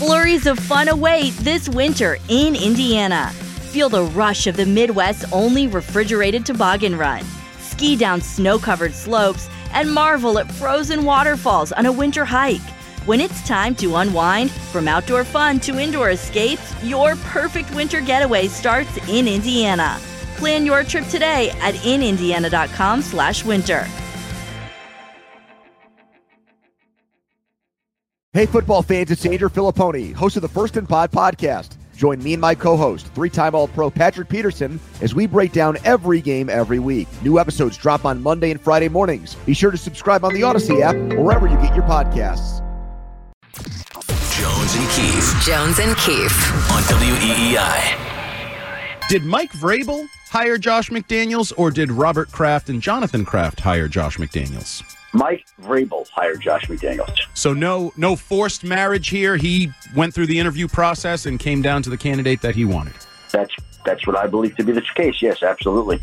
Flurries of fun await this winter in Indiana. Feel the rush of the Midwest's only refrigerated toboggan run. Ski down snow-covered slopes and marvel at frozen waterfalls on a winter hike. When it's time to unwind, from outdoor fun to indoor escapes, your perfect winter getaway starts in Indiana. Plan your trip today at inindiana.com/winter. Hey, football fans, it's Andrew Filipponi, host of the First and Pod podcast. Join me and my co-host, three-time All-Pro Patrick Peterson, as we break down every game every week. New episodes drop on Monday and Friday mornings. Be sure to subscribe on the Odyssey app or wherever you get your podcasts. Jones and Keefe. Jones and Keefe. On WEEI. Did Mike Vrabel hire Josh McDaniels, or did Robert Kraft and Jonathan Kraft hire Josh McDaniels? Mike Vrabel hired Josh McDaniels. So no forced marriage here. He went through the interview process and came down to the candidate that he wanted. That's what I believe to be the case. Yes, absolutely.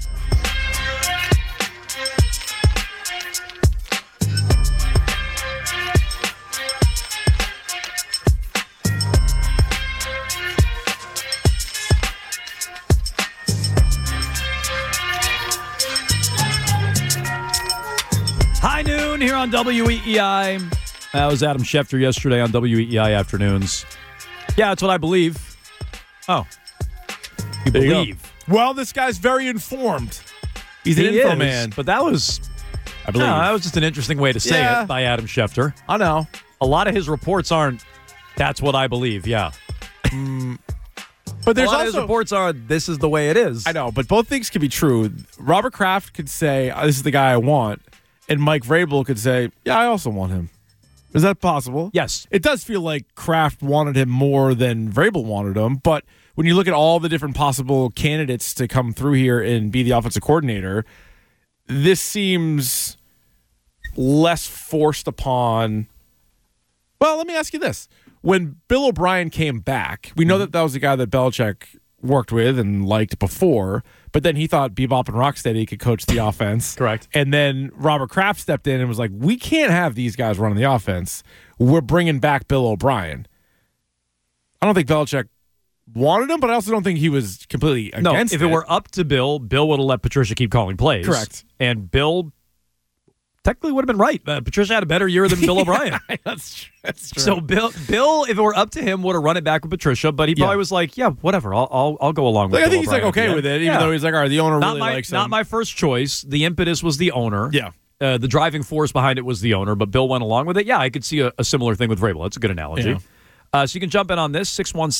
High noon here on WEEI. That was Adam Schefter yesterday on WEEI Afternoons. Yeah, that's what I believe. Oh. You believe? Well, this guy's very informed. He's an info man. But that was, I believe. No, that was just an interesting way to say it by Adam Schefter. I know. A lot of his reports aren't, that's what I believe, yeah. But there's a lot also of his reports are, this is the way it is. I know, but both things can be true. Robert Kraft could say, this is the guy I want. And Mike Vrabel could say, yeah, I also want him. Is that possible? Yes. It does feel like Kraft wanted him more than Vrabel wanted him. But when you look at all the different possible candidates to come through here and be the offensive coordinator, this seems less forced upon. Well, let me ask you this. When Bill O'Brien came back, we know that was the guy that Belichick worked with and liked before, but then he thought Bebop and Rocksteady could coach the offense. Correct. And then Robert Kraft stepped in and was like, we can't have these guys running the offense. We're bringing back Bill O'Brien. I don't think Belichick wanted him, but I also don't think he was completely against it. If it were up to Bill would have let Patricia keep calling plays. Correct. And Bill technically would have been right. Patricia had a better year than Bill O'Brien. That's true. So Bill, if it were up to him, would have run it back with Patricia, but he probably was like, yeah, whatever, I'll go along with it. I think he's like okay with it, even though he's like, all right, the owner really likes him. Not my first choice. The impetus was the owner. Yeah. The driving force behind it was the owner, but Bill went along with it. Yeah, I could see a similar thing with Vrabel. That's a good analogy. Yeah. So you can jump in on this,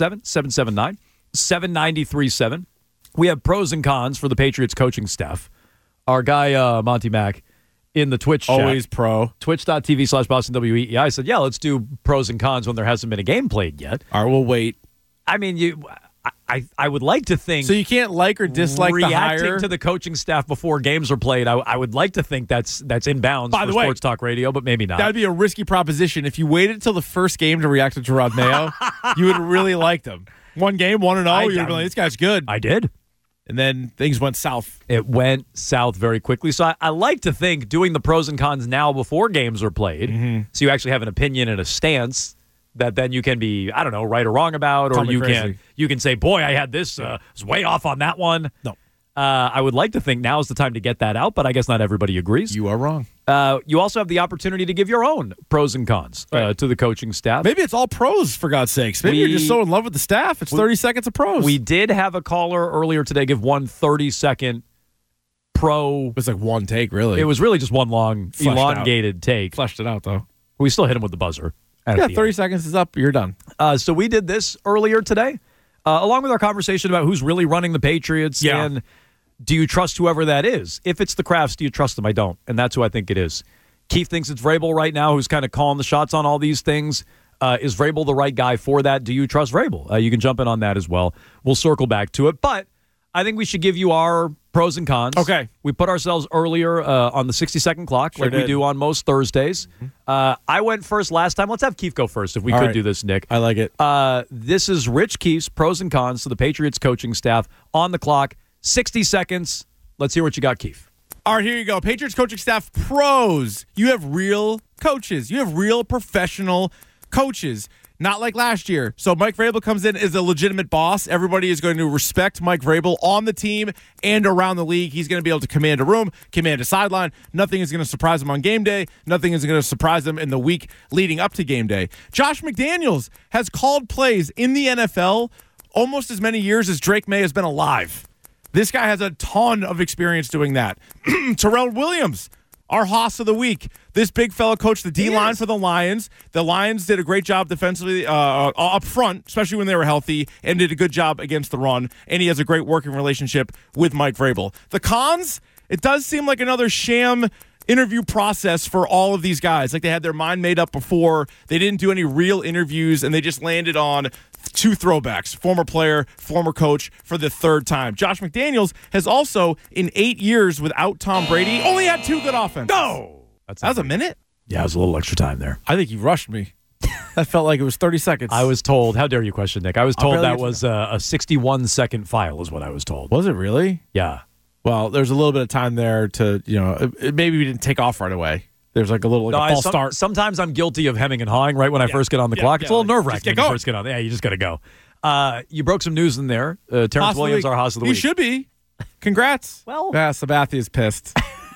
617-779-7937. We have pros and cons for the Patriots coaching staff. Our guy, Monty Mack, in the Twitch chat. Always pro. Twitch.tv/BostonWEEI said, yeah, let's do pros and cons when there hasn't been a game played yet. All right, we'll wait. I mean, I would like to think. So you can't like or dislike the hire? Reacting to the coaching staff before games are played, I would like to think that's in bounds for Sports Talk Radio, but maybe not. That would be a risky proposition. If you waited until the first game to react to Gerard Mayo, you would have really liked him. One game, 1-0, you'd be like, this guy's good. I did. And then things went south. It went south very quickly. So I like to think doing the pros and cons now before games are played, so you actually have an opinion and a stance that then you can be, I don't know, right or wrong about, or you can say, boy, I had this, was way off on that one. No. I would like to think now is the time to get that out, but I guess not everybody agrees. You are wrong. You also have the opportunity to give your own pros and cons to the coaching staff. Maybe it's all pros, for God's sakes. Maybe you're just so in love with the staff. It's 30 seconds of pros. We did have a caller earlier today give one 30-second pro. It was like one take, really. It was really just one long, elongated take. Fleshed it out, though. We still hit him with the buzzer. Yeah, 30 seconds is up. You're done. So we did this earlier today, along with our conversation about who's really running the Patriots and do you trust whoever that is? If it's the Krafts, do you trust them? I don't, and that's who I think it is. Keith thinks it's Vrabel right now, who's kind of calling the shots on all these things. Is Vrabel the right guy for that? Do you trust Vrabel? You can jump in on that as well. We'll circle back to it, but I think we should give you our pros and cons. Okay. We put ourselves earlier on the 60-second clock, like we do on most Thursdays. I went first last time. Let's have Keith go first if we could do this, Nick. I like it. This is Rich Keefe's pros and cons to the Patriots coaching staff on the clock. 60 seconds. Let's hear what you got, Keefe. All right, here you go. Patriots coaching staff pros. You have real coaches. You have real professional coaches. Not like last year. So Mike Vrabel comes in as a legitimate boss. Everybody is going to respect Mike Vrabel on the team and around the league. He's going to be able to command a room, command a sideline. Nothing is going to surprise him on game day. Nothing is going to surprise him in the week leading up to game day. Josh McDaniels has called plays in the NFL almost as many years as Drake May has been alive. This guy has a ton of experience doing that. Terrell Williams, our Hoss of the week. This big fella coached the D-line for the Lions. The Lions did a great job defensively up front, especially when they were healthy, and did a good job against the run. And he has a great working relationship with Mike Vrabel. The cons, it does seem like another sham interview process for all of these guys. Like they had their mind made up before. They didn't do any real interviews, and they just landed on two throwbacks, former player, former coach, for the third time. Josh McDaniels has also, in 8 years without Tom Brady, only had 2 good offenses. No! That was a minute? Yeah, it was a little extra time there. I think you rushed me. That felt like it was 30 seconds. I was told, how dare you question Nick? I was told that was a 61-second file is what I was told. Was it really? Yeah. Well, there's a little bit of time there to, maybe we didn't take off right away. There's like a little a false start. Sometimes I'm guilty of hemming and hawing right when I first get on the clock. It's a little nerve-wracking when you first get on. Yeah, you just got to go. You broke some news in there. Terrence Williams, our Hoss of the Week. You should be. Congrats. Well. Yeah, Sabathia is pissed.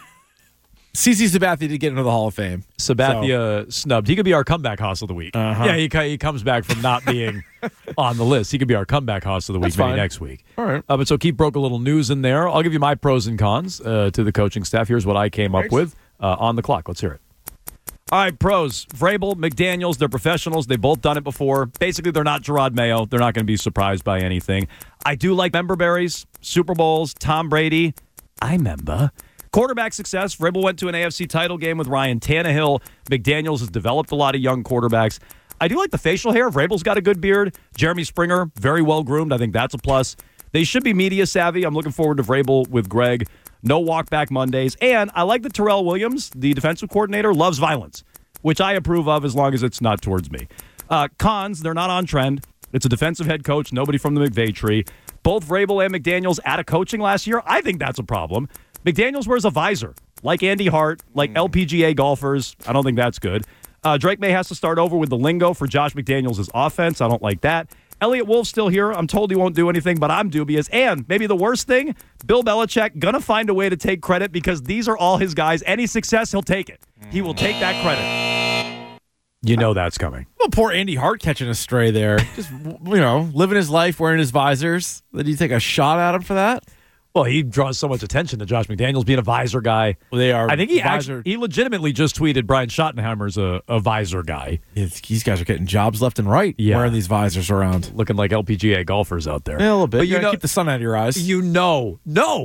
CC Sabathia did get into the Hall of Fame. Sabathia snubbed. He could be our comeback Hoss of the Week. Uh-huh. Yeah, he comes back from not being on the list. He could be our comeback Hoss of the Week maybe next week. All right. But so Keith broke a little news in there. I'll give you my pros and cons to the coaching staff. Here's what I came up with on the clock. Let's hear it. All right, pros. Vrabel, McDaniels, they're professionals. They've both done it before. Basically, they're not Gerard Mayo. They're not going to be surprised by anything. I do like member berries, Super Bowls, Tom Brady. I remember. Quarterback success. Vrabel went to an AFC title game with Ryan Tannehill. McDaniels has developed a lot of young quarterbacks. I do like the facial hair. Vrabel's got a good beard. Jeremy Springer, very well groomed. I think that's a plus. They should be media savvy. I'm looking forward to Vrabel with Greg. No walk-back Mondays. And I like that Terrell Williams, the defensive coordinator, loves violence, which I approve of as long as it's not towards me. Cons, they're not on trend. It's a defensive head coach, nobody from the McVay tree. Both Vrabel and McDaniels out of coaching last year. I think that's a problem. McDaniels wears a visor, like Andy Hart, like LPGA golfers. I don't think that's good. Drake May has to start over with the lingo for Josh McDaniels' offense. I don't like that. Elliott Wolf's still here. I'm told he won't do anything, but I'm dubious. And maybe the worst thing, Bill Belichick going to find a way to take credit because these are all his guys. Any success, he'll take it. He will take that credit. You know that's coming. Well, poor Andy Hart catching a stray there. Just, living his life, wearing his visors. Did you take a shot at him for that? Well, he draws so much attention to Josh McDaniels being a visor guy. Well, they are. I think he legitimately just tweeted Brian Schottenheimer's a visor guy. These guys are getting jobs left and right wearing these visors around. Looking like LPGA golfers out there. Yeah, a little bit. But you keep the sun out of your eyes. You know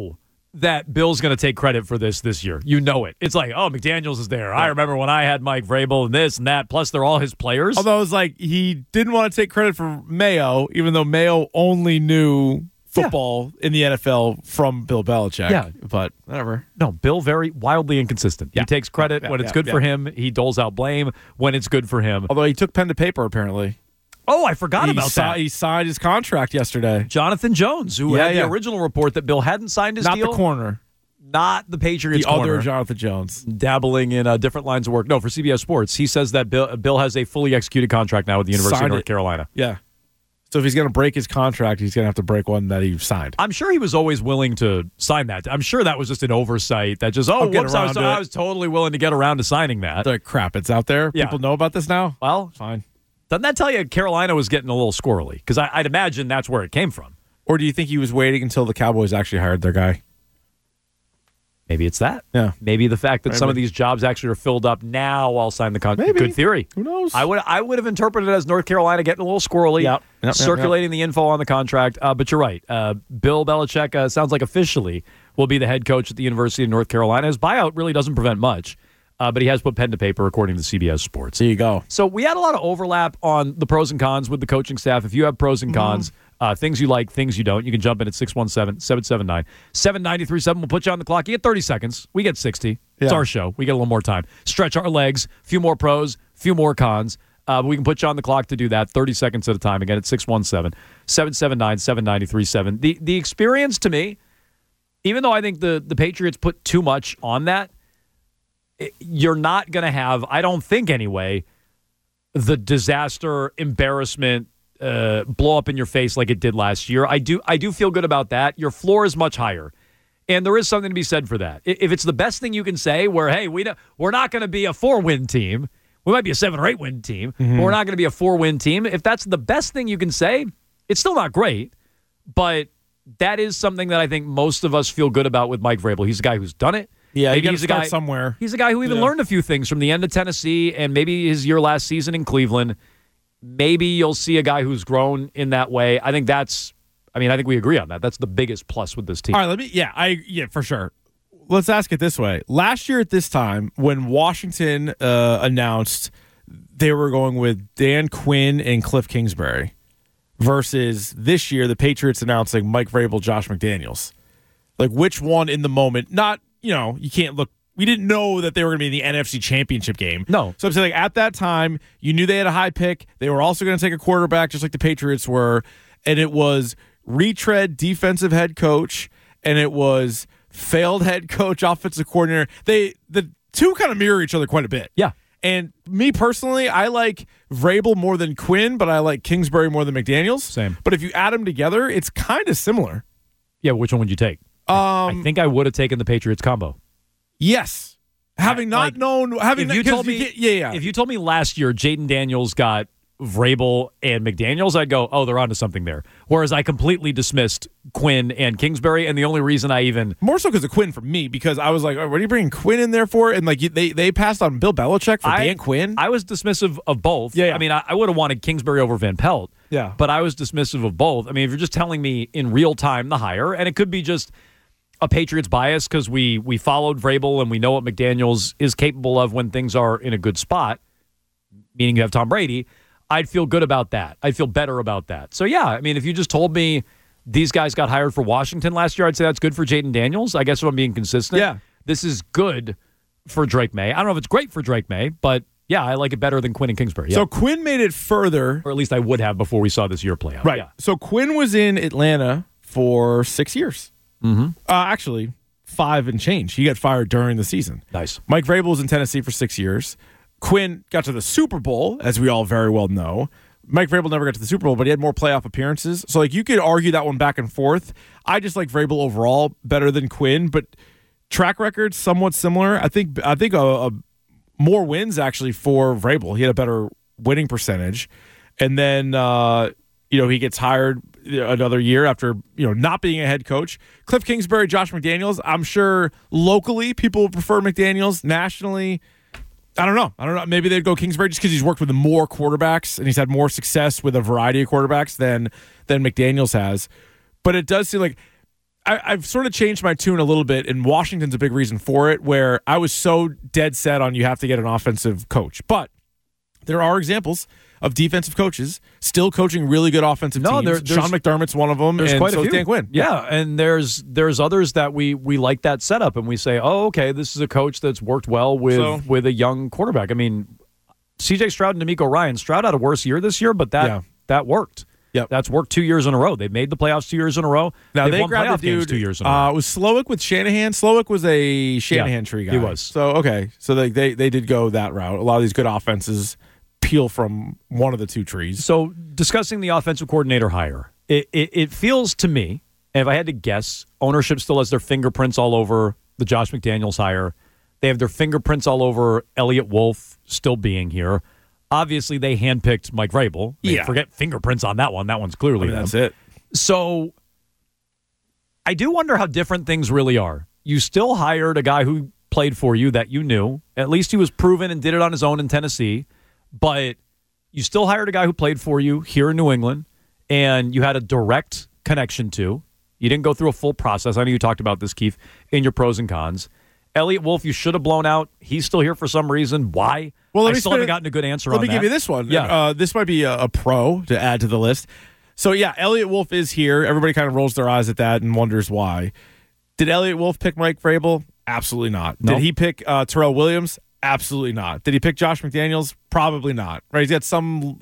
that Bill's going to take credit for this year. You know it. It's like, oh, McDaniels is there. I remember when I had Mike Vrabel and this and that. Plus, they're all his players. Although it was like he didn't want to take credit for Mayo, even though Mayo only knew football in the NFL from Bill Belichick. Yeah. But whatever. No, Bill very wildly inconsistent. Yeah. He takes credit when it's good for him. He doles out blame when it's good for him. Although he took pen to paper, apparently. Oh, I forgot about that. He signed his contract yesterday. Jonathan Jones, who had the original report that Bill hadn't signed his deal. Not the corner. Not the Patriots corner. The other Jonathan Jones. Dabbling in different lines of work. No, for CBS Sports. He says that Bill has a fully executed contract now with the University of North Carolina. Yeah. So if he's going to break his contract, he's going to have to break one that he signed. I'm sure he was always willing to sign that. I'm sure that was just an oversight that just, I was totally willing to get around to signing that. Like, crap, it's out there? Yeah. People know about this now? Well, fine. Doesn't that tell you Carolina was getting a little squirrely? Because I'd imagine that's where it came from. Or do you think he was waiting until the Cowboys actually hired their guy? Maybe it's that. Yeah. Maybe the fact that some of these jobs actually are filled up now, I'll sign the contract. Good theory. Who knows? I would have interpreted it as North Carolina getting a little squirrely, circulating the info on the contract. But you're right. Bill Belichick sounds like officially will be the head coach at the University of North Carolina. His buyout really doesn't prevent much, but he has put pen to paper according to CBS Sports. There you go. So we had a lot of overlap on the pros and cons with the coaching staff. If you have pros and cons, things you like, things you don't, you can jump in at 617-779-7937. We'll put you on the clock. You get 30 seconds. We get 60. It's our show. We get a little more time. Stretch our legs. A few more pros, a few more cons. But we can put you on the clock to do that 30 seconds at a time. Again, at 617-779-7937. The experience to me, even though I think the Patriots put too much on that, you're not going to have, I don't think anyway, the disaster, embarrassment, blow up in your face like it did last year. I do feel good about that. Your floor is much higher. And there is something to be said for that. If it's the best thing you can say, where, hey, we're not going to be a 4-win team. We might be a 7 or 8-win team, but we're not going to be a 4-win team. If that's the best thing you can say, it's still not great. But that is something that I think most of us feel good about with Mike Vrabel. He's a guy who's done it. Yeah, maybe he's a guy somewhere. He's a guy who even learned a few things from the end of Tennessee and maybe his year last season in Cleveland. Maybe you'll see a guy who's grown in that way. I think we agree on that. That's the biggest plus with this team. All right, for sure. Let's ask it this way. Last year at this time, when Washington announced they were going with Dan Quinn and Cliff Kingsbury versus this year, the Patriots announcing Mike Vrabel, Josh McDaniels. Like, which one in the moment? Not, you can't look. We didn't know that they were going to be in the NFC Championship game. No. So I'm saying, at that time, you knew they had a high pick. They were also going to take a quarterback, just like the Patriots were. And it was retread defensive head coach, and it was failed head coach, offensive coordinator. The two kind of mirror each other quite a bit. Yeah. And me personally, I like Vrabel more than Quinn, but I like Kingsbury more than McDaniels. Same. But if you add them together, it's kind of similar. Yeah, which one would you take? I think I would have taken the Patriots combo. Yes. If you told me last year Jayden Daniels got Vrabel and McDaniels, I'd go, oh, they're onto something there. Whereas I completely dismissed Quinn and Kingsbury, and the only reason I even... More so because of Quinn for me, because I was like, what are you bringing Quinn in there for? And like they passed on Bill Belichick for Dan Quinn? I was dismissive of both. Yeah. I mean, I would have wanted Kingsbury over Van Pelt. Yeah. But I was dismissive of both. I mean, if you're just telling me in real time the hire, and it could be just a Patriots bias because we followed Vrabel and we know what McDaniels is capable of when things are in a good spot, meaning you have Tom Brady, I'd feel good about that. I'd feel better about that. So, yeah, I mean, if you just told me these guys got hired for Washington last year, I'd say that's good for Jayden Daniels. I guess if I'm being consistent. Yeah. This is good for Drake May. I don't know if it's great for Drake May, but, yeah, I like it better than Quinn and Kingsbury. Yeah. So Quinn made it further. Or at least I would have before we saw this year play out. Right. Yeah. So Quinn was in Atlanta for 6 years. Mm-hmm. Actually, 5 and change. He got fired during the season. Nice. Mike Vrabel was in Tennessee for 6 years. Quinn got to the Super Bowl, as we all very well know. Mike Vrabel never got to the Super Bowl, but he had more playoff appearances. So, like, you could argue that one back and forth. I just like Vrabel overall better than Quinn, but track record somewhat similar. I think more wins actually for Vrabel. He had a better winning percentage, and then he gets hired another year after not being a head coach. Cliff Kingsbury, Josh McDaniels. I'm sure locally people would prefer McDaniels. Nationally, I don't know. Maybe they'd go Kingsbury just because he's worked with more quarterbacks and he's had more success with a variety of quarterbacks than McDaniels has. But it does seem like I've sort of changed my tune a little bit, and Washington's a big reason for it, where I was so dead set on you have to get an offensive coach. But there are examples of defensive coaches still coaching really good offensive teams. Sean McDermott's one of them, there's and quite so a few. Dan Quinn. Yeah, and there's others that we like that setup, and we say, oh, okay, this is a coach that's worked well with a young quarterback. I mean, C.J. Stroud and D'Amico Ryan. Stroud had a worse year this year, but that worked. Yep. That's worked 2 years in a row. They've made the playoffs 2 years in a row. Now They've they won grabbed playoff a dude, games 2 years in a row. Was Slowick with Shanahan? Slowick was a Shanahan tree guy. He was. So, okay. So they did go that route. A lot of these good offenses peel from one of the two trees. So discussing the offensive coordinator hire, it feels to me, and if I had to guess, ownership still has their fingerprints all over the Josh McDaniels hire. They have their fingerprints all over Elliott Wolf still being here. Obviously, they handpicked Mike Vrabel. Forget fingerprints on that one. That one's clearly them. That's it. So I do wonder how different things really are. You still hired a guy who played for you that you knew. At least he was proven and did it on his own in Tennessee. But you still hired a guy who played for you here in New England, and you had a direct connection to. You didn't go through a full process. I know you talked about this, Keith, in your pros and cons. Elliott Wolf, you should have blown out. He's still here for some reason. Why? Well, I still haven't gotten a good answer on that. Let me give you this one. Yeah. This might be a pro to add to the list. So, yeah, Elliott Wolf is here. Everybody kind of rolls their eyes at that and wonders why. Did Elliott Wolf pick Mike Vrabel? Absolutely not. Nope. Did he pick Terrell Williams? Absolutely not. Did he pick Josh McDaniels? Probably not. Right? He's got some...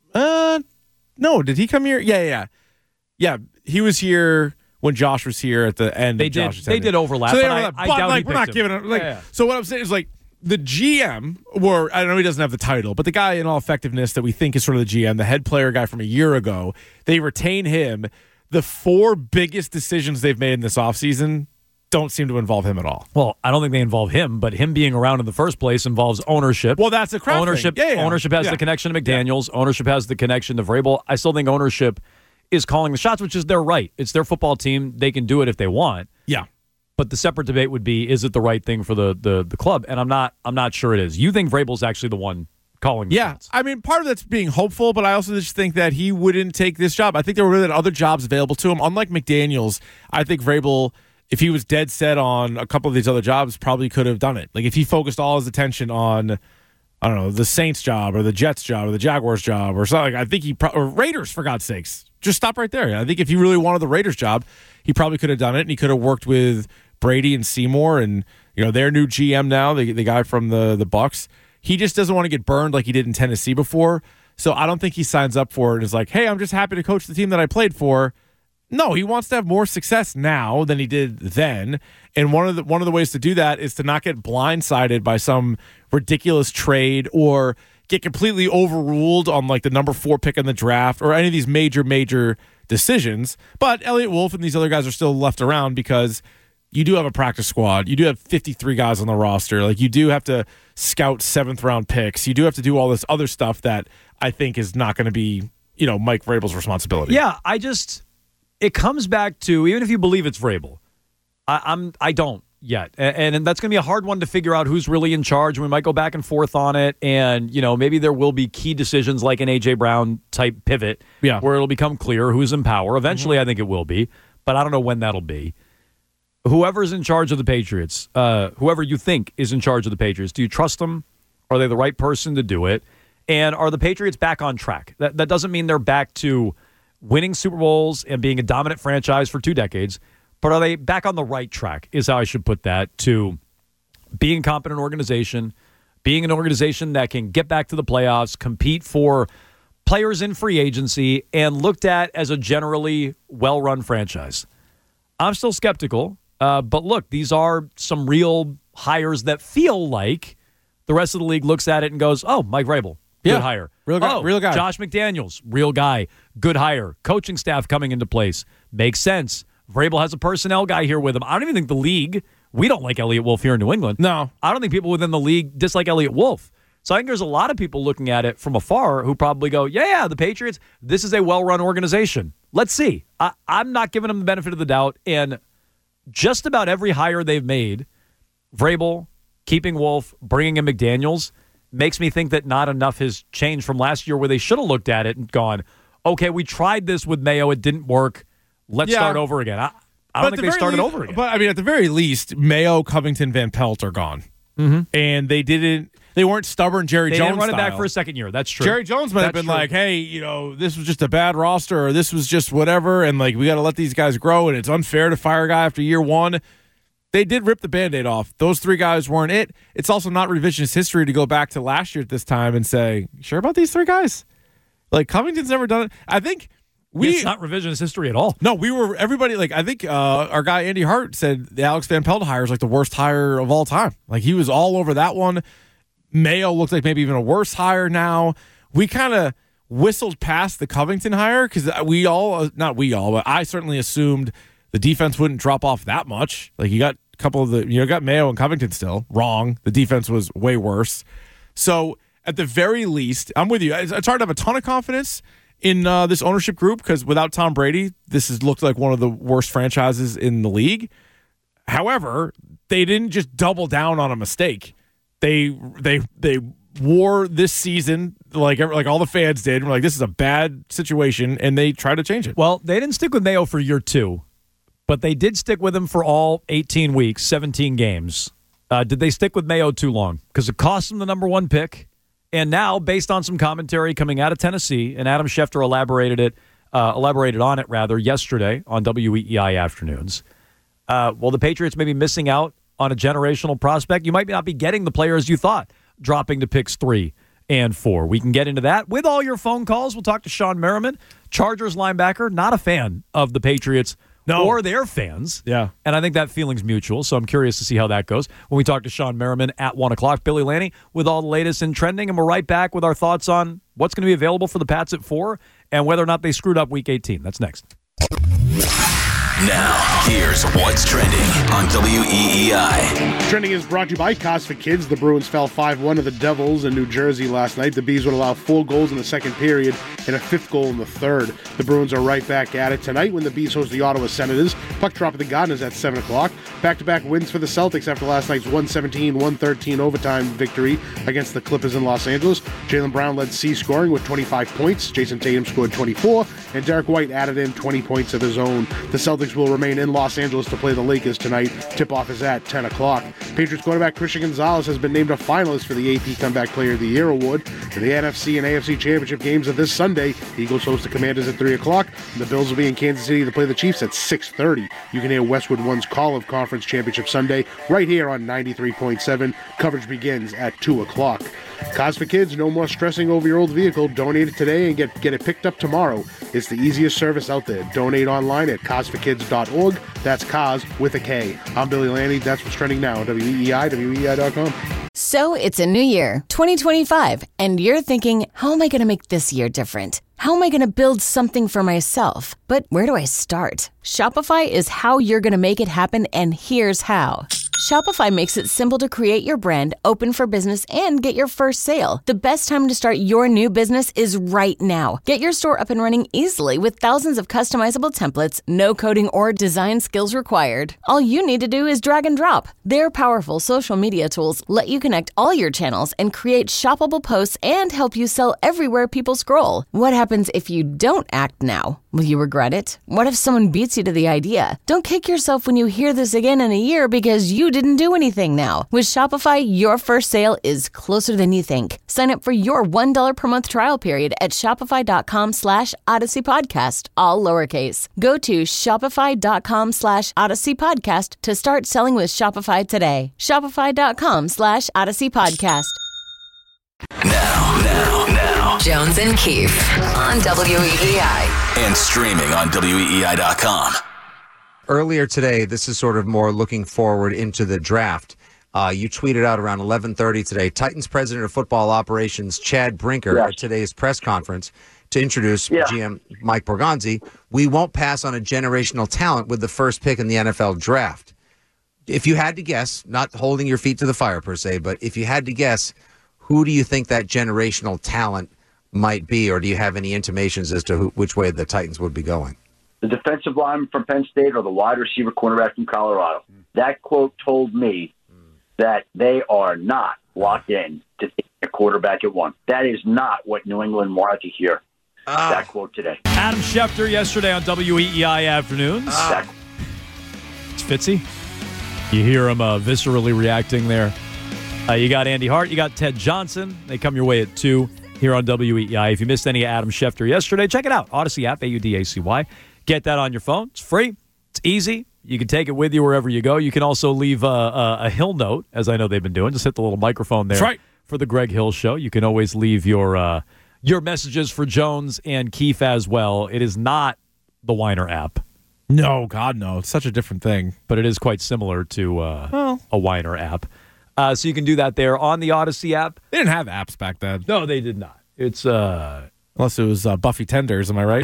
No. Did he come here? Yeah. Yeah, he was here when Josh was here at the end. They did overlap. So they but overlap. I But doubt like, he we're not picked giving him. it. Like, Yeah. So what I'm saying is, like, the GM, or I know he doesn't have the title, but the guy in all effectiveness that we think is sort of the GM, the head player guy from a year ago, they retain him. The 4 biggest decisions they've made in this offseason don't seem to involve him at all. Well, I don't think they involve him, but him being around in the first place involves ownership. Well, that's a Kraft ownership. thing. Yeah. Ownership has the connection to McDaniels. Yeah. Ownership has the connection to Vrabel. I still think ownership is calling the shots, which is their right. It's their football team. They can do it if they want. Yeah. But the separate debate would be, is it the right thing for the club? And I'm not sure it is. You think Vrabel's actually the one calling the shots? I mean, part of that's being hopeful, but I also just think that he wouldn't take this job. I think there were really other jobs available to him. Unlike McDaniels, I think Vrabel, if he was dead set on a couple of these other jobs, probably could have done it. Like if he focused all his attention on, I don't know, the Saints job or the Jets job or the Jaguars job or something, I think or Raiders, for God's sakes. Just stop right there. I think if he really wanted the Raiders job, he probably could have done it, and he could have worked with Brady and Seymour and their new GM now, the guy from the Bucs. He just doesn't want to get burned like he did in Tennessee before. So I don't think he signs up for it and is like, hey, I'm just happy to coach the team that I played for. No, he wants to have more success now than he did then. And one of the ways to do that is to not get blindsided by some ridiculous trade or get completely overruled on like the number 4 pick in the draft or any of these major decisions. But Elliott Wolf and these other guys are still left around because you do have a practice squad. You do have 53 guys on the roster. Like you do have to scout 7th round picks. You do have to do all this other stuff that I think is not going to be, Mike Vrabel's responsibility. Yeah, it comes back to, even if you believe it's Vrabel, I don't yet. And that's going to be a hard one to figure out who's really in charge. We might go back and forth on it. And, maybe there will be key decisions like an A.J. Brown type pivot where it'll become clear who's in power. Eventually, I think it will be. But I don't know when that'll be. Whoever's in charge of the Patriots, whoever you think is in charge of the Patriots, do you trust them? Are they the right person to do it? And are the Patriots back on track? That doesn't mean they're back to winning Super Bowls and being a dominant franchise for 2 decades, but are they back on the right track is how I should put that, to being a competent organization, being an organization that can get back to the playoffs, compete for players in free agency, and looked at as a generally well-run franchise. I'm still skeptical, but look, these are some real hires that feel like the rest of the league looks at it and goes, oh, Mike Vrabel, good hire. Real guy. Josh McDaniels, real guy, good hire. Coaching staff coming into place. Makes sense. Vrabel has a personnel guy here with him. I don't even think the league, we don't like Elliott Wolf here in New England. No. I don't think people within the league dislike Elliott Wolf. So I think there's a lot of people looking at it from afar who probably go, yeah, the Patriots, this is a well-run organization. Let's see. I'm not giving them the benefit of the doubt. And just about every hire they've made, Vrabel, keeping Wolf, bringing in McDaniels, makes me think that not enough has changed from last year where they should have looked at it and gone, okay, we tried this with Mayo. It didn't work. Let's start over again. I don't think they started over again. But, I mean, at the very least, Mayo, Covington, Van Pelt are gone. Mm-hmm. And they weren't stubborn Jerry Jones didn't run style. It back for a second year. That's true. Jerry Jones might have been like, hey, this was just a bad roster or this was just whatever, and like we got to let these guys grow, and it's unfair to fire a guy after year 1. They did rip the Band-Aid off. Those 3 guys weren't it. It's also not revisionist history to go back to last year at this time and say, sure about these 3 guys? Like, Covington's never done it. I think it's not revisionist history at all. No, everybody, like, I think our guy Andy Hart said the Alex Van Pelt hire is like the worst hire of all time. Like, he was all over that one. Mayo looked like maybe even a worse hire now. We kind of whistled past the Covington hire because but I certainly assumed the defense wouldn't drop off that much. Like, you got a couple of got Mayo and Covington still. Wrong. The defense was way worse. So, at the very least, I'm with you. It's hard to have a ton of confidence in this ownership group because without Tom Brady, this has looked like one of the worst franchises in the league. However, they didn't just double down on a mistake. They wore this season like all the fans did. We're like, this is a bad situation, and they tried to change it. Well, they didn't stick with Mayo for year 2, but they did stick with him for all 18 weeks, 17 games. Did they stick with Mayo too long? Because it cost them the number 1 pick. And now, based on some commentary coming out of Tennessee, and Adam Schefter elaborated on it yesterday on WEEI Afternoons. The Patriots may be missing out on a generational prospect. You might not be getting the players you thought, dropping to picks 3 and 4. We can get into that with all your phone calls. We'll talk to Sean Merriman, Chargers linebacker, not a fan of the Patriots or their fans. Yeah. And I think that feeling's mutual, so I'm curious to see how that goes. When we talk to Sean Merriman at 1 o'clock, Billy Lanny with all the latest in trending, and we're right back with our thoughts on what's going to be available for the Pats at 4 and whether or not they screwed up Week 18. That's next. Now, here's what's trending on WEEI. Trending is brought to you by Cos for Kids. The Bruins fell 5-1 to the Devils in New Jersey last night. The Bees would allow 4 goals in the second period and a 5th goal in the third. The Bruins are right back at it tonight when the Bees host the Ottawa Senators. Puck drop at the Gardeners at 7 o'clock. Back-to-back wins for the Celtics after last night's 117-113 overtime victory against the Clippers in Los Angeles. Jaylen Brown led C scoring with 25 points. Jason Tatum scored 24, and Derek White added in 20 points of his own. The Celtics will remain in Los Angeles to play the Lakers tonight. Tip-off is at 10 o'clock. Patriots quarterback Christian Gonzalez has been named a finalist for the AP Comeback Player of the Year award. In the NFC and AFC Championship games of this Sunday, Eagles host the Commanders at 3 o'clock, and the Bills will be in Kansas City to play the Chiefs at 6:30. You can hear Westwood One's call of Conference Championship Sunday right here on 93.7. Coverage begins at 2 o'clock. Cos for Kids, no more stressing over your old vehicle. Donate it today and get it picked up tomorrow. It's the easiest service out there. Donate online at cosforkids.org. That's Cos with a K. I'm Billy Lanny. That's what's trending now. WEEI, WEEI.com. So it's a new year, 2025, and you're thinking, how am I going to make this year different? How am I going to build something for myself? But where do I start? Shopify is how you're going to make it happen, and here's how. Shopify makes it simple to create your brand, open for business, and get your first sale. The best time to start your new business is right now. Get your store up and running easily with thousands of customizable templates, no coding or design skills required. All you need to do is drag and drop. Their powerful social media tools let you connect all your channels and create shoppable posts and help you sell everywhere people scroll. What happens if you don't act now? Will you regret it? What if someone beats you to the idea? Don't kick yourself when you hear this again in a year because you didn't do anything now. With Shopify, your first sale is closer than you think. Sign up for your $1 per month trial period at shopify.com/Odyssey Podcast, all lowercase. Go to shopify.com/Odyssey Podcast to start selling with Shopify today. Shopify.com/Odyssey Podcast. Now. Jones and Keefe on WEEI. And streaming on WEEI.com. Earlier today, this is sort of more looking forward into the draft. You tweeted out around 11:30 today, Titans President of Football Operations, Chad Brinker, at today's press conference to introduce GM Mike Borgonzi. We won't pass on a generational talent with the first pick in the NFL draft. If you had to guess, not holding your feet to the fire per se, but if you had to guess, who do you think that generational talent might be, or do you have any intimations as to which way the Titans would be going? The defensive lineman from Penn State or the wide receiver cornerback from Colorado. That quote told me that they are not locked in to take a quarterback at 1. That is not what New England wanted to hear. That quote today. Adam Schefter yesterday on WEEI Afternoons. It's Fitzy. You hear him viscerally reacting there. You got Andy Hart. You got Ted Johnson. They come your way at 2 here on WEEI. If you missed any of Adam Schefter yesterday, check it out. Odyssey app, AUDACY. Get that on your phone. It's free. It's easy. You can take it with you wherever you go. You can also leave a Hill note, as I know they've been doing. Just hit the little microphone there. That's right. For the Greg Hill Show. You can always leave your messages for Jones and Keefe as well. It is not the Weiner app. No, God, no. It's such a different thing. But it is quite similar to a Weiner app. So you can do that there on the Odyssey app. They didn't have apps back then. No, they did not. It's unless it was Buffy Tenders, am I right?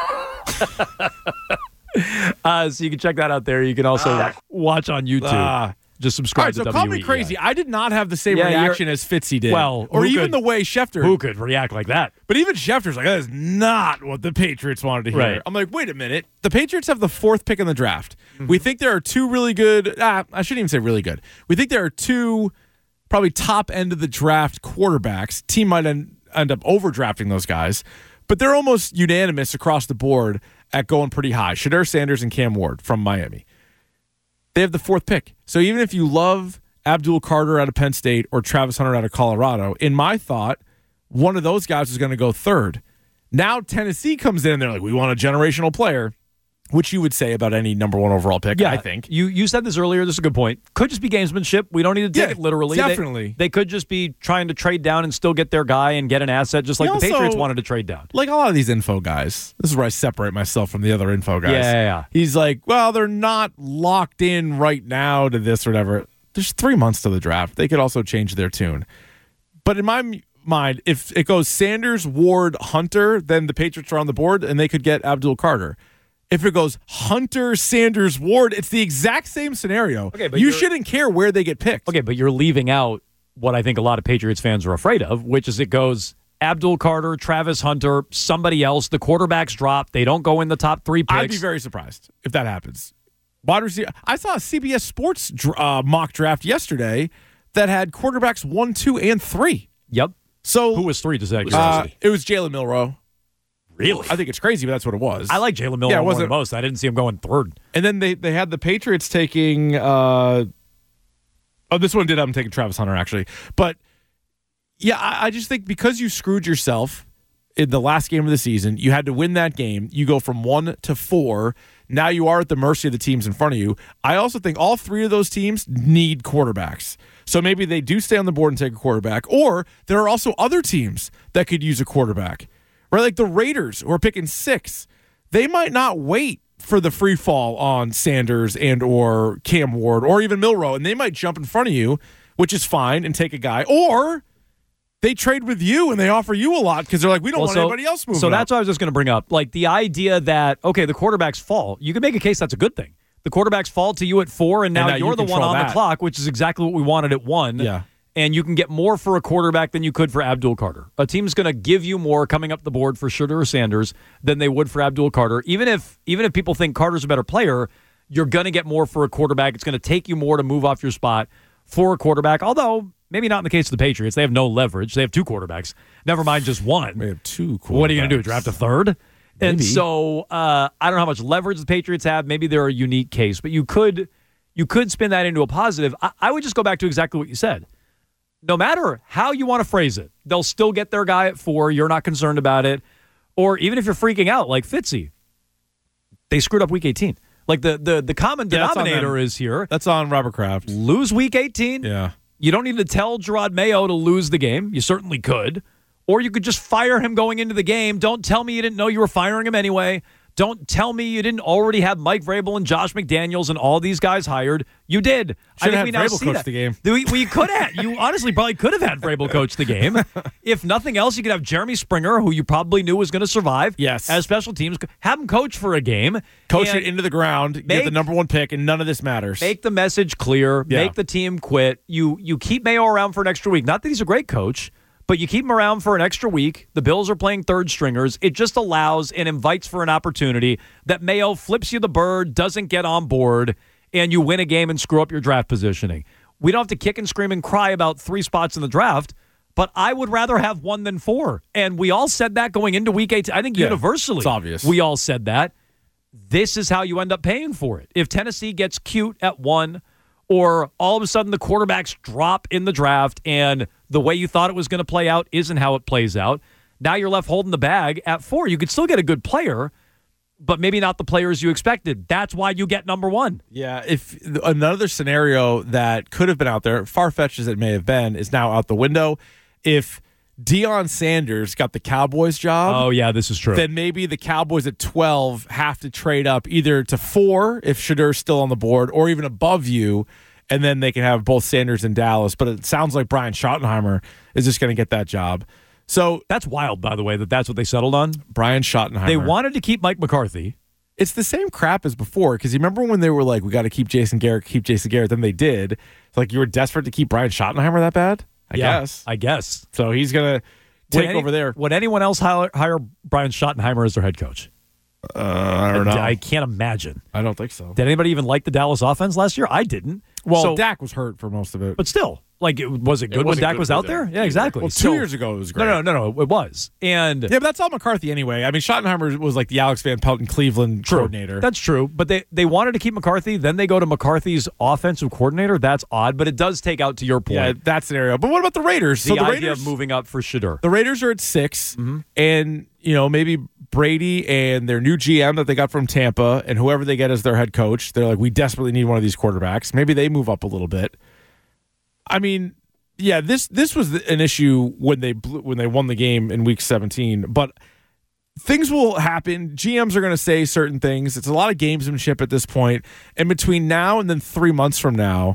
So you can check that out there. You can also watch on YouTube. Just subscribe to WEEI. So call me crazy. I did not have the same reaction as Fitzy did. Well, or even the way Schefter. Who could react like that? But even Schefter's like, that is not what the Patriots wanted to hear. Right. I'm like, wait a minute. The Patriots have the 4th pick in the draft. Mm-hmm. We think there are 2 really good. I shouldn't even say really good. We think there are 2 probably top end of the draft quarterbacks. Team might end up overdrafting those guys. But they're almost unanimous across the board at going pretty high. Shedeur Sanders and Cam Ward from Miami. They have the 4th pick. So even if you love Abdul Carter out of Penn State or Travis Hunter out of Colorado, in my thought, one of those guys is going to go 3rd. Now Tennessee comes in and they're like, we want a generational player. which you would say about any number 1 overall pick, Yeah, I think. You said this earlier. This is a good point. Could just be gamesmanship. We don't need to take it literally. Definitely. They could just be trying to trade down and still get their guy and get an asset, just like the Patriots wanted to trade down. Like a lot of these info guys. This is where I separate myself from the other info guys. Yeah. He's like, well, they're not locked in right now to this or whatever. There's 3 months to the draft. They could also change their tune. But in my mind, if it goes Sanders, Ward, Hunter, then the Patriots are on the board and they could get Abdul Carter. If it goes Hunter, Sanders, Ward, it's the exact same scenario. Okay, but you shouldn't care where they get picked. Okay, but you're leaving out what I think a lot of Patriots fans are afraid of, which is it goes Abdul Carter, Travis Hunter, somebody else. The quarterbacks drop. They don't go in the top 3 picks. I'd be very surprised if that happens. Wide receiver. I saw a CBS Sports mock draft yesterday that had quarterbacks 1, 2, and 3. Yep. So who was 3? Does that curiosity? It was Jalen Milroe. Really? I think it's crazy, but that's what it was. I like Jalen Milroe more than most. I didn't see him going 3rd. And then they had the Patriots taking this one did have them taking Travis Hunter, actually. But, yeah, I just think because you screwed yourself in the last game of the season, you had to win that game. You go from 1 to 4. Now you are at the mercy of the teams in front of you. I also think all 3 of those teams need quarterbacks. So maybe they do stay on the board and take a quarterback. Or there are also other teams that could use a quarterback. Right, like the Raiders, who are picking 6, they might not wait for the free fall on Sanders and or Cam Ward or even Milroe, and they might jump in front of you, which is fine, and take a guy. Or they trade with you and they offer you a lot because they're like, we don't want anybody else moving. So that's what I was just going to bring up. Like the idea that, okay, the quarterbacks fall. You can make a case that's a good thing. The quarterbacks fall to you at 4, and now you're the one on the clock, which is exactly what we wanted at 1. Yeah. And you can get more for a quarterback than you could for Abdul Carter. A team's going to give you more coming up the board for Shedeur or Sanders than they would for Abdul Carter. Even if people think Carter's a better player, you're going to get more for a quarterback. It's going to take you more to move off your spot for a quarterback. Although maybe not in the case of the Patriots. They have no leverage. They have 2 quarterbacks. Never mind just 1. They have 2 quarterbacks. What are you going to do? Draft a 3rd? Maybe. And so I don't know how much leverage the Patriots have. Maybe they're a unique case, but you could spin that into a positive. I would just go back to exactly what you said. No matter how you want to phrase it, they'll still get their guy at 4. You're not concerned about it. Or even if you're freaking out, like Fitzy, they screwed up Week 18. Like the common denominator is here. That's on Robert Kraft. Lose Week 18. Yeah. You don't need to tell Gerard Mayo to lose the game. You certainly could. Or you could just fire him going into the game. Don't tell me you didn't know you were firing him anyway. Don't tell me you didn't already have Mike Vrabel and Josh McDaniels and all these guys hired. You did. Should I have think had we now Vrabel see coach that. the game. We could have. You honestly probably could have had Vrabel coach the game. If nothing else, you could have Jeremy Springer, who you probably knew was going to survive. Yes. As special teams. Have him coach for a game. Coach it into the ground, get the number 1 pick, and none of this matters. Make the message clear. Yeah. Make the team quit. You keep Mayo around for an extra week. Not that he's a great coach, but you keep him around for an extra week. The Bills are playing 3rd stringers. It just allows and invites for an opportunity that Mayo flips you the bird, doesn't get on board, and you win a game and screw up your draft positioning. We don't have to kick and scream and cry about 3 spots in the draft, but I would rather have 1 than 4. And we all said that going into Week 18. I think universally, it's obvious. We all said that. This is how you end up paying for it. If Tennessee gets cute at 1, or all of a sudden the quarterbacks drop in the draft and the way you thought it was going to play out isn't how it plays out, now you're left holding the bag at 4. You could still get a good player, but maybe not the players you expected. That's why you get number 1. Yeah, if another scenario that could have been out there, far-fetched as it may have been, is now out the window. If Deion Sanders got the Cowboys job. Oh, yeah, this is true. Then maybe the Cowboys at 12 have to trade up either to 4 if Shedeur's still on the board or even above you, and then they can have both Sanders and Dallas. But it sounds like Brian Schottenheimer is just going to get that job. So that's wild, by the way, that's what they settled on. Brian Schottenheimer. They wanted to keep Mike McCarthy. It's the same crap as before, because you remember when they were like, we got to keep Jason Garrett, then they did. It's like you were desperate to keep Brian Schottenheimer that bad? I guess. So he's going to take over there. Would anyone else hire Brian Schottenheimer as their head coach? I don't know. I can't imagine. I don't think so. Did anybody even like the Dallas offense last year? I didn't. Well, Dak was hurt for most of it. But still, was it good when Dak was out there? Yeah, exactly. Well, 2 years ago it was great. No, it was. And yeah, but that's all McCarthy anyway. I mean, Schottenheimer was like the Alex Van Pelt in Cleveland coordinator. That's true. But they wanted to keep McCarthy. Then they go to McCarthy's offensive coordinator. That's odd, but it does take out to your point. Yeah, that scenario. But what about the Raiders? The idea of moving up for Shedeur. The Raiders are at 6, and maybe Brady and their new GM that they got from Tampa and whoever they get as their head coach, they're like, we desperately need one of these quarterbacks. Maybe they move up a little bit. I mean, yeah, this was an issue when they won the game in Week 17, but things will happen. GMs are going to say certain things. It's a lot of gamesmanship at this point. And between now and then 3 months from now,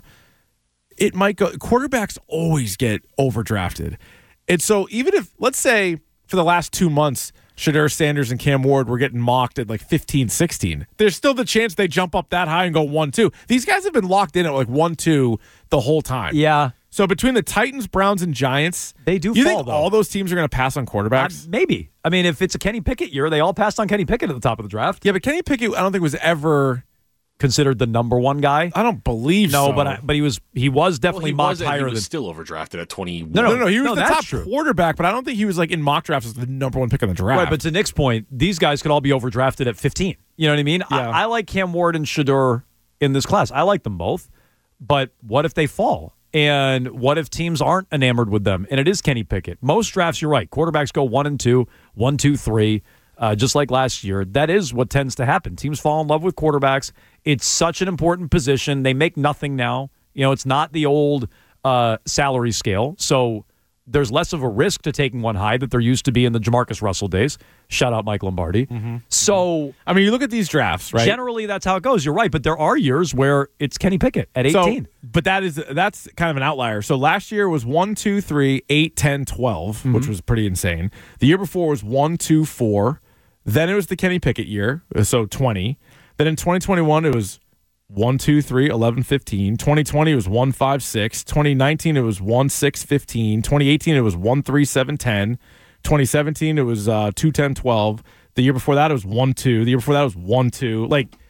it might go. Quarterbacks always get overdrafted. And so even if, let's say, for the last 2 months, Shedeur Sanders and Cam Ward were getting mocked at like 15, 16. There's still the chance they jump up that high and go 1-2. These guys have been locked in at like 1-2 the whole time. Yeah. So between the Titans, Browns, and Giants, they do you fall, think though. all those teams are going to pass on quarterbacks? Maybe. I mean, if it's a Kenny Pickett year, they all passed on Kenny Pickett at the top of the draft. Yeah, but Kenny Pickett, I don't think was ever considered the number one guy. I don't believe so. No, but he was definitely mocked higher he was than still overdrafted at 21. No. He was the top quarterback, but I don't think he was like in mock drafts as the number one pick in the draft. Right, but to Nick's point, these guys could all be overdrafted at 15. You know what I mean? Yeah. I like Cam Ward and Shedeur in this class. I like them both. But what if they fall? And what if teams aren't enamored with them? And it is Kenny Pickett. Most drafts, you're right. Quarterbacks go 1 and 2, 1, 2, 3. Just like last year. That is what tends to happen. Teams fall in love with quarterbacks. It's such an important position. They make nothing now. You know, it's not the old salary scale. So there's less of a risk to taking one high that there used to be in the Jamarcus Russell days. Shout out Mike Lombardi. Mm-hmm. So, I mean, you look at these drafts, right? Generally, that's how it goes. You're right. But there are years where it's Kenny Pickett at 18. So, but that's kind of an outlier. So last year was 1, 2, 3, 8, 10, 12, which was pretty insane. The year before was 1, 2, 4. Then it was the Kenny Pickett year, so 20. Then in 2021, it was 1, 2, 3, 11, 15. 2020, it was 1, 5, 6. 2019, it was 1, 6, 15. 2018, it was 1, 3, 7, 10. 2017, it was 2, 10, 12. The year before that, it was 1, 2. The year before that, it was 1, 2.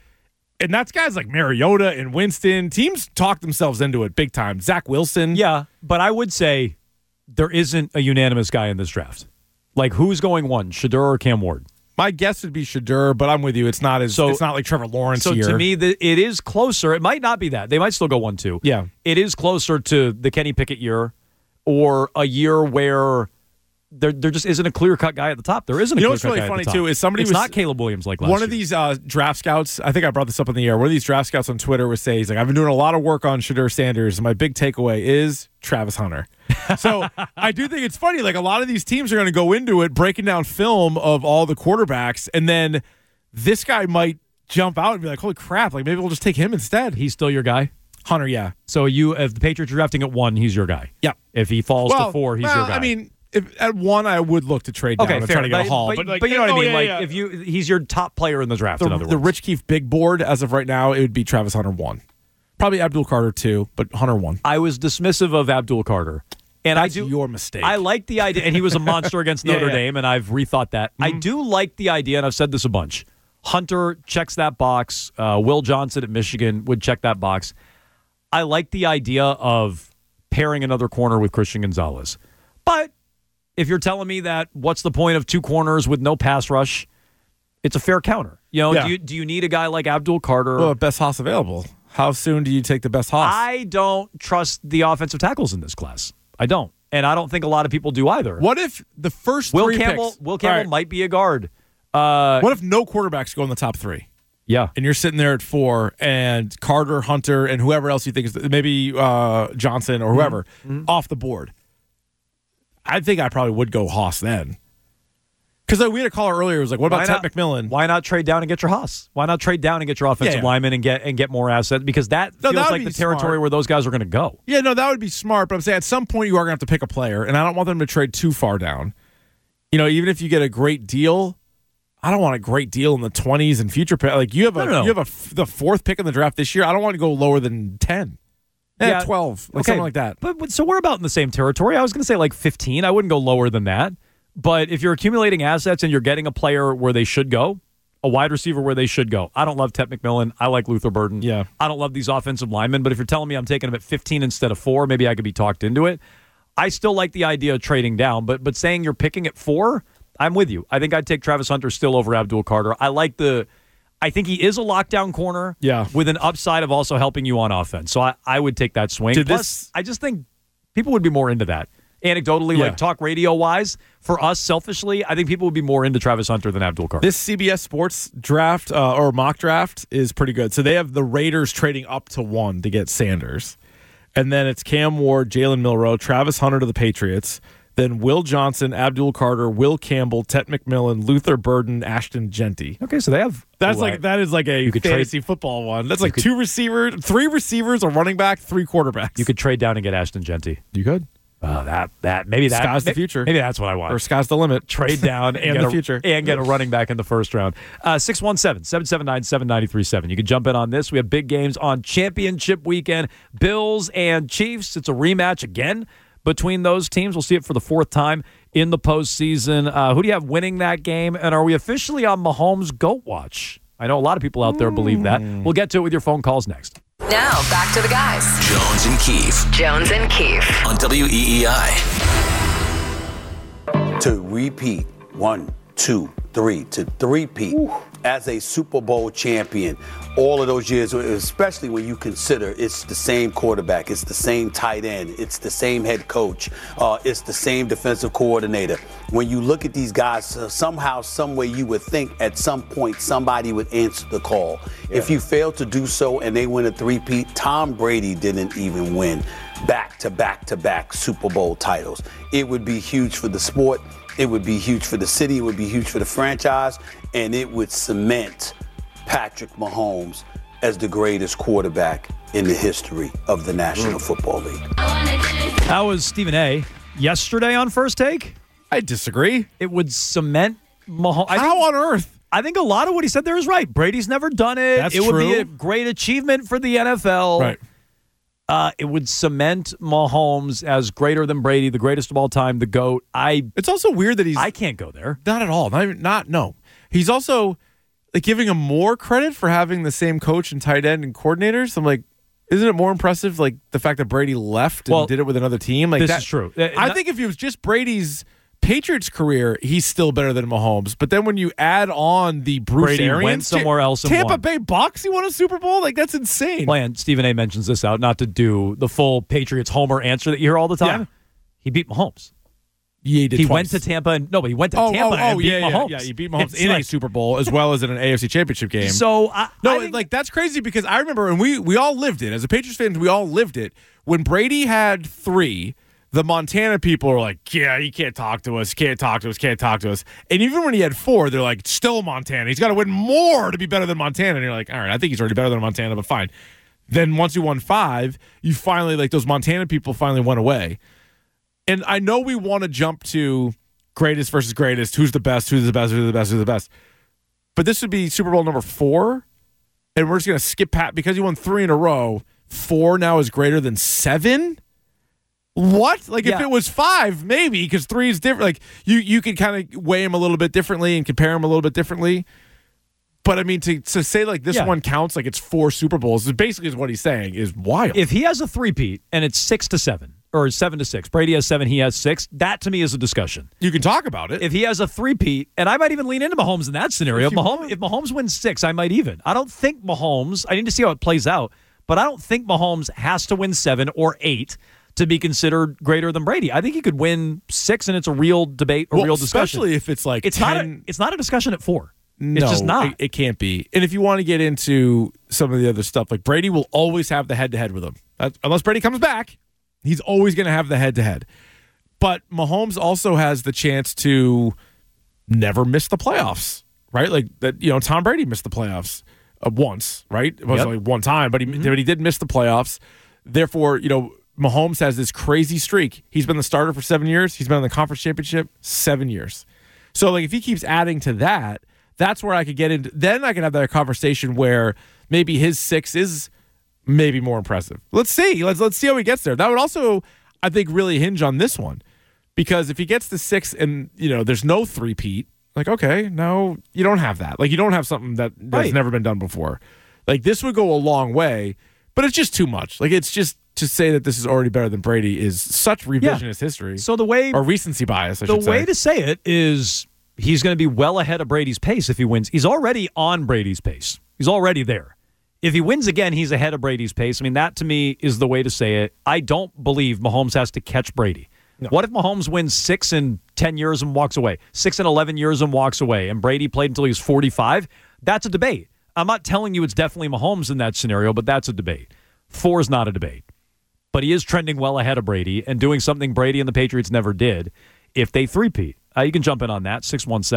And that's guys like Mariota and Winston. Teams talk themselves into it big time. Zach Wilson. Yeah, but I would say there isn't a unanimous guy in this draft. Like, who's going 1, Shedeur or Cam Ward? My guess would be Shedeur, but I'm with you. It's not like Trevor Lawrence so here. To me, it is closer. It might not be that. They might still go 1, 2. Yeah. It is closer to the Kenny Pickett year or a year where there just isn't a clear-cut guy at the top. There isn't a clear-cut guy at the top. You know what's really funny, too, is somebody it's was... not Caleb Williams like last One year. of these draft scouts, I think I brought this up in the air, one of these draft scouts on Twitter was saying, he's like, I've been doing a lot of work on Shedeur Sanders, and my big takeaway is Travis Hunter. So I do think it's funny. Like, a lot of these teams are going to go into it breaking down film of all the quarterbacks, and then this guy might jump out and be like, holy crap, like maybe we'll just take him instead. He's still your guy? Hunter, yeah. So if the Patriots are drafting at 1, he's your guy? Yeah. If he falls to 4, he's your guy? I mean, if at 1, I would look to trade down and try to get a haul. But you know what I mean? If he's your top player in the draft, in other words. The Rich Keefe big board, as of right now, it would be Travis Hunter 1. Probably Abdul Carter 2, but Hunter 1. I was dismissive of Abdul Carter. And That's your mistake. I like the idea, and he was a monster against Notre Dame, and I've rethought that. I do like the idea, and I've said this a bunch. Hunter checks that box. Will Johnson at Michigan would check that box. I like the idea of pairing another corner with Christian Gonzalez. But if you're telling me that what's the point of 2 corners with no pass rush, it's a fair counter. You know, do you need a guy like Abdul Carter? Well, best Haas available. How soon do you take the best Haas? I don't trust the offensive tackles in this class. I don't. And I don't think a lot of people do either. What if the first Will 3 Campbell, picks... Will Campbell might be a guard. What if no quarterbacks go in the top 3? Yeah. And you're sitting there at 4, and Carter, Hunter, and whoever else you think is... Maybe Johnson or whoever, off the board. I think I probably would go Haas then. Because we had a caller earlier who was like, what about Ted McMillan? Why not trade down and get your Haas? Why not trade down and get your offensive lineman and get more assets? Because that feels like the territory where those guys are going to go. Yeah, no, that would be smart. But I'm saying at some point you are going to have to pick a player, and I don't want them to trade too far down. You know, even if you get a great deal, I don't want a great deal in the 20s and future. Like you have the 4th pick in the draft this year. I don't want to go lower than 10. Yeah, 12, something like that. But so we're about in the same territory. I was going to say like 15. I wouldn't go lower than that. But if you're accumulating assets and you're getting a player where they should go, a wide receiver where they should go. I don't love Ted McMillan. I like Luther Burden. Yeah. I don't love these offensive linemen. But if you're telling me I'm taking them at 15 instead of 4, maybe I could be talked into it. I still like the idea of trading down. But saying you're picking at 4, I'm with you. I think I'd take Travis Hunter still over Abdul Carter. I think he is a lockdown corner with an upside of also helping you on offense. So I would take that swing. I just think people would be more into that. anecdotally, like talk radio-wise, for us, selfishly, I think people would be more into Travis Hunter than Abdul Carter. This CBS Sports draft or mock draft is pretty good. So they have the Raiders trading up to 1 to get Sanders. And then it's Cam Ward, Jalen Milroe, Travis Hunter to the Patriots. Then Will Johnson, Abdul Carter, Will Campbell, Tet McMillan, Luther Burden, Ashton Genty. Okay, so they have that is like a fantasy football one. That's like 3 receivers, a running back, 3 quarterbacks. You could trade down and get Ashton Genty. You could. Maybe sky's the future. Maybe that's what I want. Or sky's the limit. Trade down and the future. And get a running back in the first round. 617-779-7937. You can jump in on this. We have big games on championship weekend. Bills and Chiefs. It's a rematch again between those teams. We'll see it for the 4th time in the postseason. Who do you have winning that game? And are we officially on Mahomes GOAT watch? I know a lot of people out there believe that. We'll get to it with your phone calls next. Now, back to the guys. Jones and Keefe. Jones and Keefe. On WEEI. To repeat, 1, 2, 3, to three-peat as a Super Bowl champion all of those years, especially when you consider it's the same quarterback, it's the same tight end, it's the same head coach, it's the same defensive coordinator. When you look at these guys, somehow, some way you would think at some point somebody would answer the call. Yeah. If you fail to do so and they win a three-peat, Tom Brady didn't even win back-to-back Super Bowl titles. It would be huge for the sport. It would be huge for the city. It would be huge for the franchise. And it would cement Patrick Mahomes as the greatest quarterback in the history of the National Football League. That was Stephen A. yesterday on First Take. I disagree. It would cement Mahomes. How on earth? I think a lot of what he said there is right. Brady's never done it. That's it would true. be a great achievement for the NFL. Right. It would cement Mahomes as greater than Brady, the greatest of all time, the GOAT. It's also weird that I can't go there. Not at all. No. He's also like giving him more credit for having the same coach and tight end and coordinators. I'm like, isn't it more impressive, like the fact that Brady left and did it with another team? Like this that, is true. I think if it was just Brady's Patriots career, he's still better than Mahomes. But then when you add on the Bruce Brady Arians, went somewhere else and Tampa won. Bay Bucks, he won a Super Bowl. Like that's insane. Plan. Stephen A. mentions this out, not to do the full Patriots homer answer that you hear all the time. Yeah. He beat Mahomes. Yeah, he did. He twice. went to Tampa, but he went to Tampa and beat Mahomes. Yeah, he beat Mahomes in a Super Bowl as well as in an AFC Championship game. So I think that's crazy because I remember, and we all lived it as a Patriots fans. We all lived it when Brady had 3. The Montana people are like, yeah, he can't talk to us, can't talk to us. And even when he had 4, they're like, still Montana. He's got to win more to be better than Montana. And you're like, all right, I think he's already better than Montana, but fine. Then once you won 5, you finally, like those Montana people finally went away. And I know we want to jump to greatest versus greatest, who's the best. But this would be Super Bowl number 4, and we're just going to skip Pat because he won 3 in a row. 4 now is greater than 7? What? Like if it was 5, maybe, because 3 is different. Like you could kind of weigh him a little bit differently and compare him a little bit differently. But I mean, to say like this one counts like it's 4 Super Bowls, is basically is what he's saying is wild. If he has a 3-peat and it's 6-7 or 7-6, Brady has 7, he has 6. That to me is a discussion. You can talk about it. If he has a 3-peat, and I might even lean into Mahomes in that scenario. If Mahomes wins 6, I might even. I don't think Mahomes. I need to see how it plays out, but I don't think Mahomes has to win 7 or 8 to be considered greater than Brady. I think he could win 6, and it's a real debate, real discussion. Especially if it's like it's 10... not a discussion at 4. No, it's just not. It can't be. And if you want to get into some of the other stuff, like Brady will always have the head-to-head with him. Unless Brady comes back, he's always going to have the head-to-head. But Mahomes also has the chance to never miss the playoffs, right? Like that. Tom Brady missed the playoffs once, right? It was only one time, but he did miss the playoffs. Therefore, Mahomes has this crazy streak. He's been the starter for 7 years. He's been in the conference championship 7 years. So, like, if he keeps adding to that, that's where I could get into. Then I could have that conversation where maybe his 6 is maybe more impressive. Let's see. Let's see how he gets there. That would also, I think, really hinge on this one, because if he gets to 6 and there's no 3-peat, like, okay, no, you don't have that. Like, you don't have something that's never been done before. Like, this would go a long way, but it's just too much. Like, it's just. To say that this is already better than Brady is such revisionist history. So the way, or recency bias, I should say. The way to say it is he's going to be well ahead of Brady's pace if he wins. He's already on Brady's pace. He's already there. If he wins again, he's ahead of Brady's pace. I mean, that to me is the way to say it. I don't believe Mahomes has to catch Brady. No. What if Mahomes wins 6 in 10 years and walks away? 6 in 11 years and walks away, and Brady played until he was 45? That's a debate. I'm not telling you it's definitely Mahomes in that scenario, but that's a debate. 4 is not a debate. But he is trending well ahead of Brady and doing something Brady and the Patriots never did if they three-peat. You can jump in on that,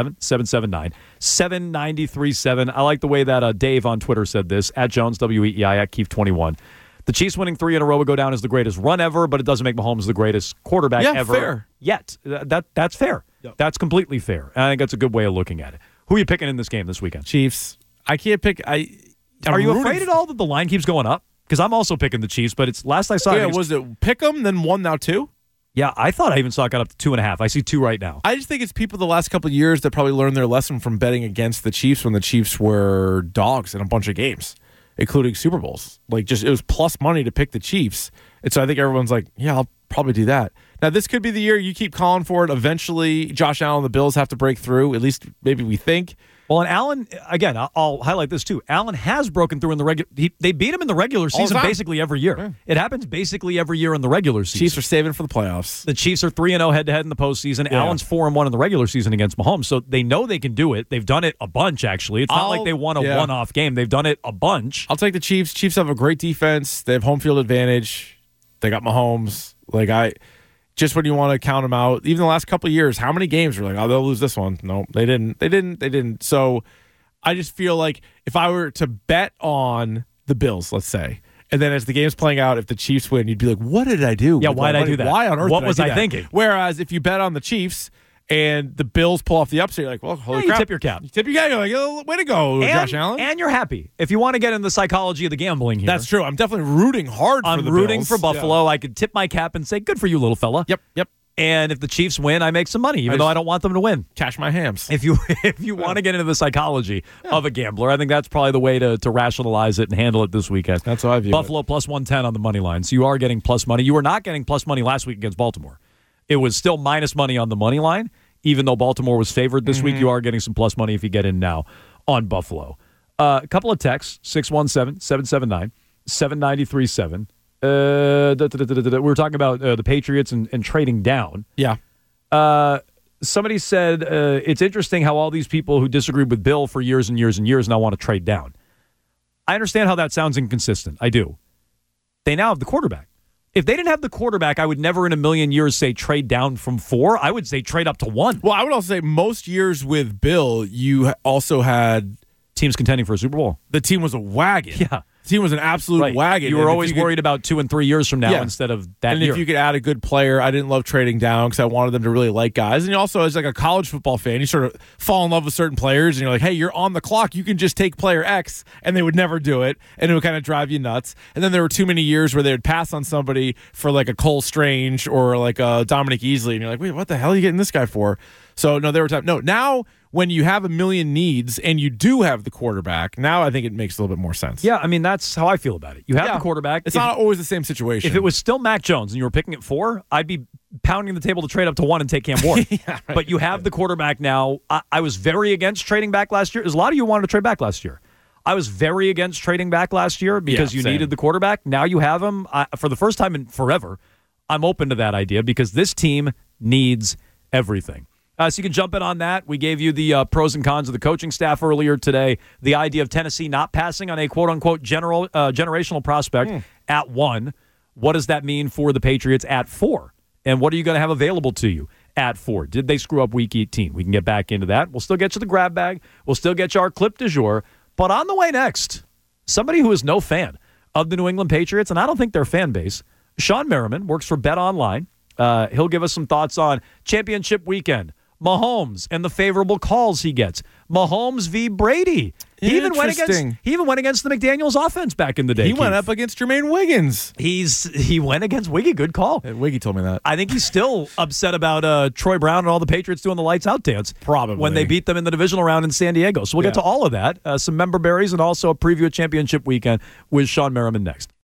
617-779-7937. I like the way that Dave on Twitter said this, at Jones, WEEI, at Keefe21. The Chiefs winning 3 in a row would go down as the greatest run ever, but it doesn't make Mahomes the greatest quarterback ever fair. yet. That's fair. Yep. That's completely fair. And I think that's a good way of looking at it. Who are you picking in this game this weekend? Chiefs. I can't pick. Are you afraid at all that the line keeps going up? Because I'm also picking the Chiefs, but it's last I saw. Yeah, was it pick 'em, then 1, now 2? Yeah, I thought I even saw it got up to 2.5. I see 2 right now. I just think it's people the last couple of years that probably learned their lesson from betting against the Chiefs when the Chiefs were dogs in a bunch of games, including Super Bowls. Like, just it was plus money to pick the Chiefs. And so I think everyone's like, yeah, I'll probably do that. Now, this could be the year you keep calling for it. Eventually, Josh Allen and the Bills have to break through, at least maybe we think. Well, and Allen, again, I'll highlight this too. Allen has broken through in the regular. They beat him in the regular season basically every year. Yeah. It happens basically every year in the regular season. Chiefs are saving for the playoffs. The Chiefs are 3-0 head-to-head in the postseason. Yeah. Allen's 4-1 in the regular season against Mahomes, so they know they can do it. They've done it a bunch, actually. It's not like they won a one-off game. They've done it a bunch. I'll take the Chiefs. Chiefs have a great defense. They have home field advantage. They got Mahomes. Just when you want to count them out, even the last couple of years, how many games were like, oh, they'll lose this one? No, they didn't. So I just feel like if I were to bet on the Bills, let's say, and then as the game's playing out, if the Chiefs win, you'd be like, what did I do? Yeah, why did I do that? Why on earth what did was I do I that? thinking? Whereas if you bet on the Chiefs and the Bills pull off the upset, you're like, well, holy crap. You tip your cap. You're like, oh, way to go, Josh Allen. And you're happy. If you want to get into the psychology of the gambling here. That's true. I'm definitely rooting hard for the Bills. I'm rooting for Buffalo. Yeah. I could tip my cap and say, good for you, little fella. Yep. And if the Chiefs win, I make some money, even though I don't want them to win. Cash my hams. If you want to get into the psychology of a gambler, I think that's probably the way to rationalize it and handle it this weekend. That's how I view Buffalo it. plus 110 on the money line. So you are getting plus money. You were not getting plus money last week against Baltimore. It was still minus money on the money line. Even though Baltimore was favored this week, you are getting some plus money if you get in now on Buffalo. A couple of texts, 617-779-7937. We were talking about the Patriots and trading down. Yeah. Somebody said it's interesting how all these people who disagreed with Bill for years and years and years now want to trade down. I understand how that sounds inconsistent. I do. They now have the quarterback. If they didn't have the quarterback, I would never in a million years say trade down from 4. I would say trade up to 1. Well, I would also say most years with Bill, you also had teams contending for a Super Bowl. The team was a wagon. Yeah. The team was an absolute wagon. You were always worried about 2 and 3 years from now instead of that year. And if you could add a good player, I didn't love trading down because I wanted them to really like guys. And you also, as like a college football fan, you sort of fall in love with certain players and you're like, hey, you're on the clock. You can just take player X, and they would never do it. And it would kind of drive you nuts. And then there were too many years where they would pass on somebody for like a Cole Strange or like a Dominic Easley. And you're like, wait, what the hell are you getting this guy for? So, no, there were times. No, now when you have a million needs and you do have the quarterback, now I think it makes a little bit more sense. Yeah, I mean, that's how I feel about it. You have the quarterback. It's not always the same situation. If it was still Mac Jones and you were picking at 4, I'd be pounding the table to trade up to 1 and take Cam Ward. But you have the quarterback now. I was very against trading back last year. There's a lot of you wanted to trade back last year. I was very against trading back last year because you needed the quarterback. Now you have him. For the first time in forever, I'm open to that idea because this team needs everything. So you can jump in on that. We gave you the pros and cons of the coaching staff earlier today. The idea of Tennessee not passing on a quote-unquote generational prospect at 1. What does that mean for the Patriots at 4? And what are you going to have available to you at 4? Did they screw up Week 18? We can get back into that. We'll still get you the grab bag. We'll still get you our clip du jour. But on the way next, somebody who is no fan of the New England Patriots, and I don't think their fan base, Sean Merriman, works for Bet Online. He'll give us some thoughts on championship weekend. Mahomes and the favorable calls he gets. Mahomes v. Brady. He even went against the McDaniels offense back in the day. He went up against Jermaine Wiggins. He went against Wiggy. Good call. Wiggy told me that. I think he's still upset about Troy Brown and all the Patriots doing the lights out dance. Probably. When they beat them in the divisional round in San Diego. So we'll get to all of that. Some member berries and also a preview of championship weekend with Sean Merriman next.